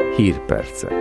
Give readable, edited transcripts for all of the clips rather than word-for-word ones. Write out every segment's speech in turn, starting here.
Hírpercek.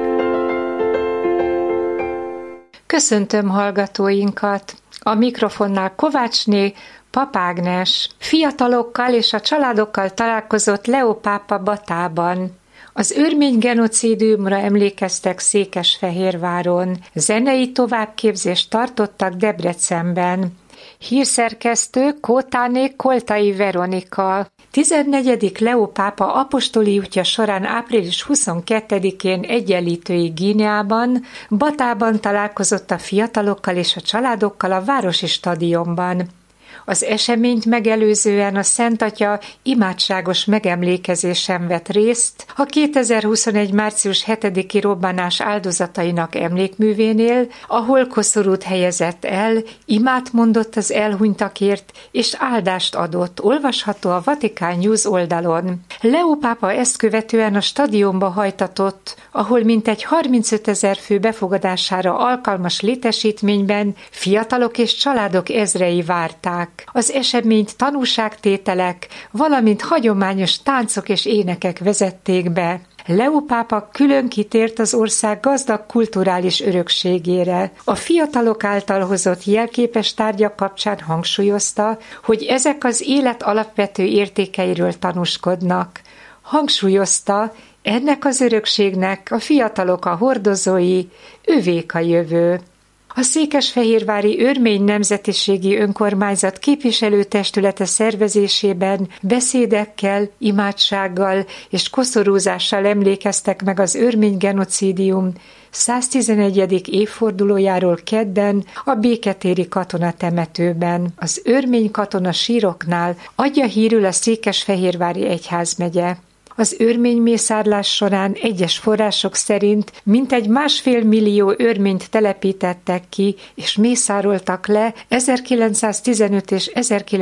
Köszöntöm hallgatóinkat! A mikrofonnál Kovácsné Pap Ágnes. Fiatalokkal és a családokkal találkozott Leó pápa Batában. Az örmény genocídiumra emlékeztek Székesfehérváron. Zenei továbbképzést tartottak Debrecenben. Hírszerkesztő Kótáné Koltai Veronika. 14. Leó pápa apostoli útja során április 22-én Egyenlítői Guineában, Batában találkozott a fiatalokkal és a családokkal a városi stadionban. Az eseményt megelőzően a Szent Atya imádságos megemlékezésen vett részt a 2021. március 7-i robbanás áldozatainak emlékművénél, ahol koszorút helyezett el, imát mondott az elhunytakért és áldást adott, olvasható a Vatikán News oldalon. Leó pápa ezt követően a stadionba hajtatott, ahol mintegy 35 000 fő befogadására alkalmas létesítményben fiatalok és családok ezrei várták. Az eseményt tanúságtételek, valamint hagyományos táncok és énekek vezették be. Leó pápa külön kitért az ország gazdag kulturális örökségére. A fiatalok által hozott jelképes tárgyak kapcsán hangsúlyozta, hogy ezek az élet alapvető értékeiről tanúskodnak. Hangsúlyozta, ennek az örökségnek a fiatalok a hordozói, övék a jövő. A Székesfehérvári Örmény Nemzetiségi Önkormányzat képviselőtestülete szervezésében beszédekkel, imádsággal és koszorúzással emlékeztek meg az örmény genocídium 111. évfordulójáról kedden a Béketéri katonatemetőben. Az örmény katona síroknál adja hírül a Székesfehérvári egyházmegye. Az örmény mészárlás során egyes források szerint mintegy 1,5 millió örményt telepítettek ki és mészároltak le 1915 és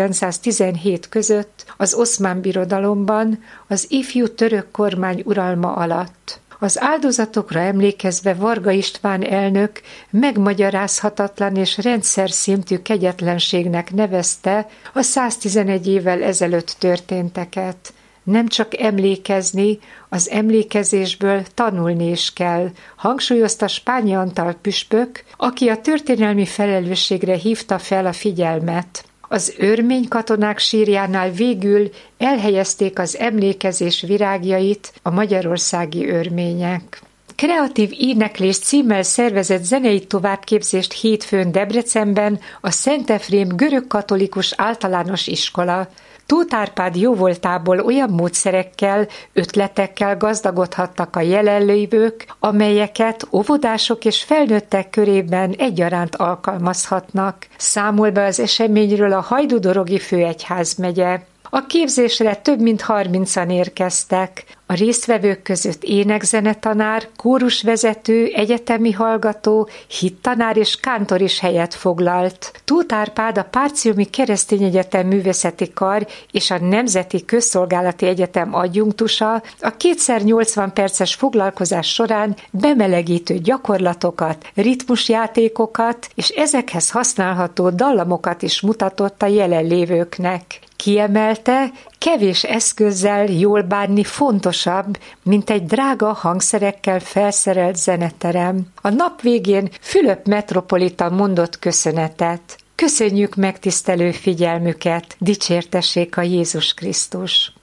1917 között az Oszmán Birodalomban az ifjú török kormány uralma alatt. Az áldozatokra emlékezve Varga István elnök megmagyarázhatatlan és rendszer szintű kegyetlenségnek nevezte a 111 évvel ezelőtt történteket. Nem csak emlékezni, az emlékezésből tanulni is kell, hangsúlyozta Spányi Antal püspök, aki a történelmi felelősségre hívta fel a figyelmet. Az örmény katonák sírjánál végül elhelyezték az emlékezés virágjait a magyarországi örmények. Kreatív éneklés címmel szervezett zenei továbbképzést hétfőn Debrecenben a Szent Efrém görögkatolikus általános iskola. Tóth Árpád jóvoltából olyan módszerekkel, ötletekkel gazdagodhattak a jelenlévők, amelyeket óvodások és felnőttek körében egyaránt alkalmazhatnak. Számol be az eseményről a Hajdú-dorogi főegyházmegye. A képzésre több mint 30-an érkeztek. A résztvevők között énekzenetanár, kórusvezető, egyetemi hallgató, hittanár és kántor is helyet foglalt. Tóth Árpád a Párciumi Keresztény Egyetem Művészeti Kar és a Nemzeti Közszolgálati Egyetem adjunktusa a 2x80 perces foglalkozás során bemelegítő gyakorlatokat, ritmusjátékokat és ezekhez használható dallamokat is mutatott a jelenlévőknek. Kiemelte, kevés eszközzel jól bánni fontosabb, mint egy drága hangszerekkel felszerelt zeneterem. A nap végén Fülöp metropolita mondott köszönetet. Köszönjük megtisztelő figyelmüket, dicsértessék a Jézus Krisztus!